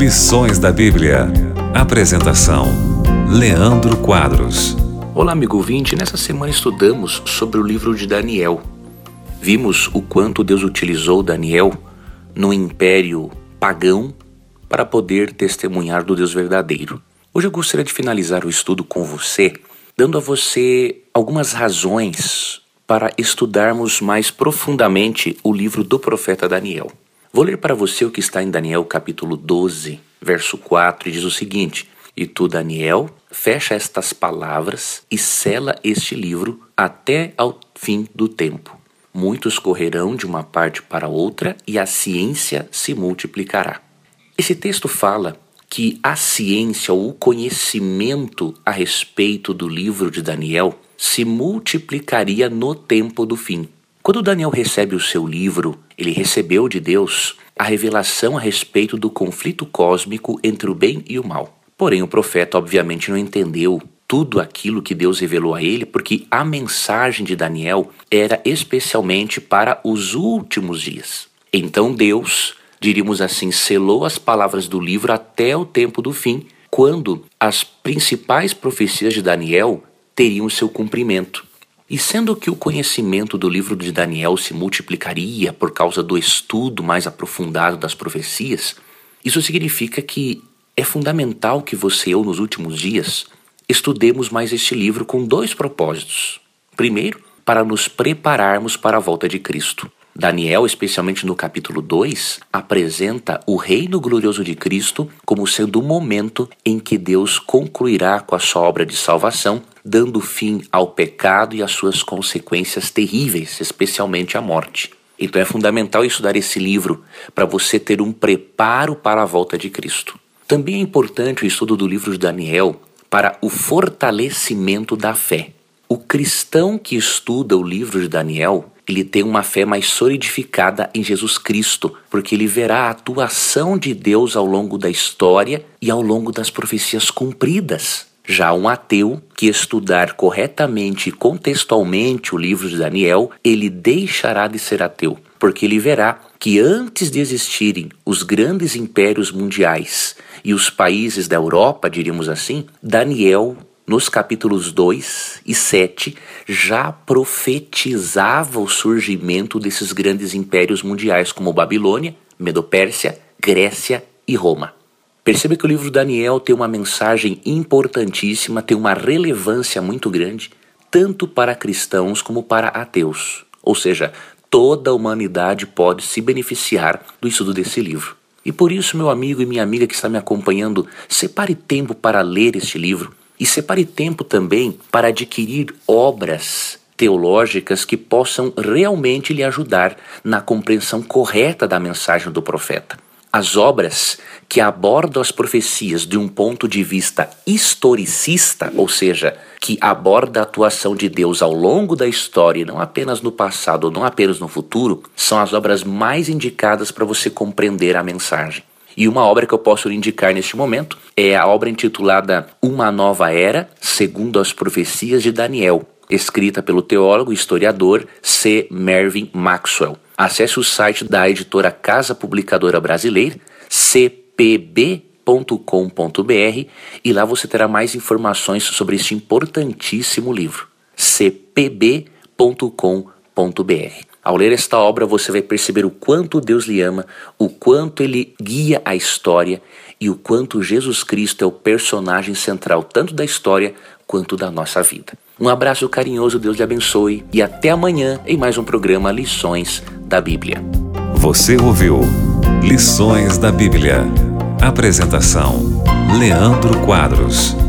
Lições da Bíblia. Apresentação: Leandro Quadros. Olá, amigo ouvinte. Nessa semana estudamos sobre o livro de Daniel. Vimos o quanto Deus utilizou Daniel no império pagão para poder testemunhar do Deus verdadeiro. Hoje eu gostaria de finalizar o estudo com você, dando a você algumas razões para estudarmos mais profundamente o livro do profeta Daniel. Vou ler para você o que está em Daniel capítulo 12, verso 4, e diz o seguinte: E tu, Daniel, fecha estas palavras e sela este livro até ao fim do tempo. Muitos correrão de uma parte para outra e a ciência se multiplicará. Esse texto fala que a ciência ou o conhecimento a respeito do livro de Daniel se multiplicaria no tempo do fim. Quando Daniel recebe o seu livro, ele recebeu de Deus a revelação a respeito do conflito cósmico entre o bem e o mal. Porém, o profeta obviamente não entendeu tudo aquilo que Deus revelou a ele, porque a mensagem de Daniel era especialmente para os últimos dias. Então Deus, diríamos assim, selou as palavras do livro até o tempo do fim, quando as principais profecias de Daniel teriam seu cumprimento. E sendo que o conhecimento do livro de Daniel se multiplicaria por causa do estudo mais aprofundado das profecias, isso significa que é fundamental que você e eu, nos últimos dias, estudemos mais este livro com dois propósitos. Primeiro, para nos prepararmos para a volta de Cristo. Daniel, especialmente no capítulo 2, apresenta o reino glorioso de Cristo como sendo o momento em que Deus concluirá com a sua obra de salvação, dando fim ao pecado e às suas consequências terríveis, especialmente a morte. Então é fundamental estudar esse livro para você ter um preparo para a volta de Cristo. Também é importante o estudo do livro de Daniel para o fortalecimento da fé. O cristão que estuda o livro de Daniel, ele tem uma fé mais solidificada em Jesus Cristo, porque ele verá a atuação de Deus ao longo da história e ao longo das profecias cumpridas. Já um ateu que estudar corretamente e contextualmente o livro de Daniel, ele deixará de ser ateu, porque ele verá que antes de existirem os grandes impérios mundiais e os países da Europa, diríamos assim, Daniel, nos capítulos 2 e 7, já profetizava o surgimento desses grandes impérios mundiais como Babilônia, Medopérsia, Grécia e Roma. Perceba que o livro de Daniel tem uma mensagem importantíssima, tem uma relevância muito grande, tanto para cristãos como para ateus. Ou seja, toda a humanidade pode se beneficiar do estudo desse livro. E por isso, meu amigo e minha amiga que está me acompanhando, separe tempo para ler este livro. E separe tempo também para adquirir obras teológicas que possam realmente lhe ajudar na compreensão correta da mensagem do profeta. As obras que abordam as profecias de um ponto de vista historicista, ou seja, que aborda a atuação de Deus ao longo da história, não apenas no passado ou não apenas no futuro, são as obras mais indicadas para você compreender a mensagem. E uma obra que eu posso lhe indicar neste momento é a obra intitulada Uma Nova Era, segundo as profecias de Daniel, escrita pelo teólogo e historiador C. Mervyn Maxwell. Acesse o site da editora Casa Publicadora Brasileira, cpb.com.br, e lá você terá mais informações sobre este importantíssimo livro, cpb.com.br. Ao ler esta obra, você vai perceber o quanto Deus lhe ama, o quanto Ele guia a história e o quanto Jesus Cristo é o personagem central tanto da história quanto da nossa vida. Um abraço carinhoso, Deus lhe abençoe e até amanhã em mais um programa Lições da Bíblia. Você ouviu Lições da Bíblia. Apresentação: Leandro Quadros.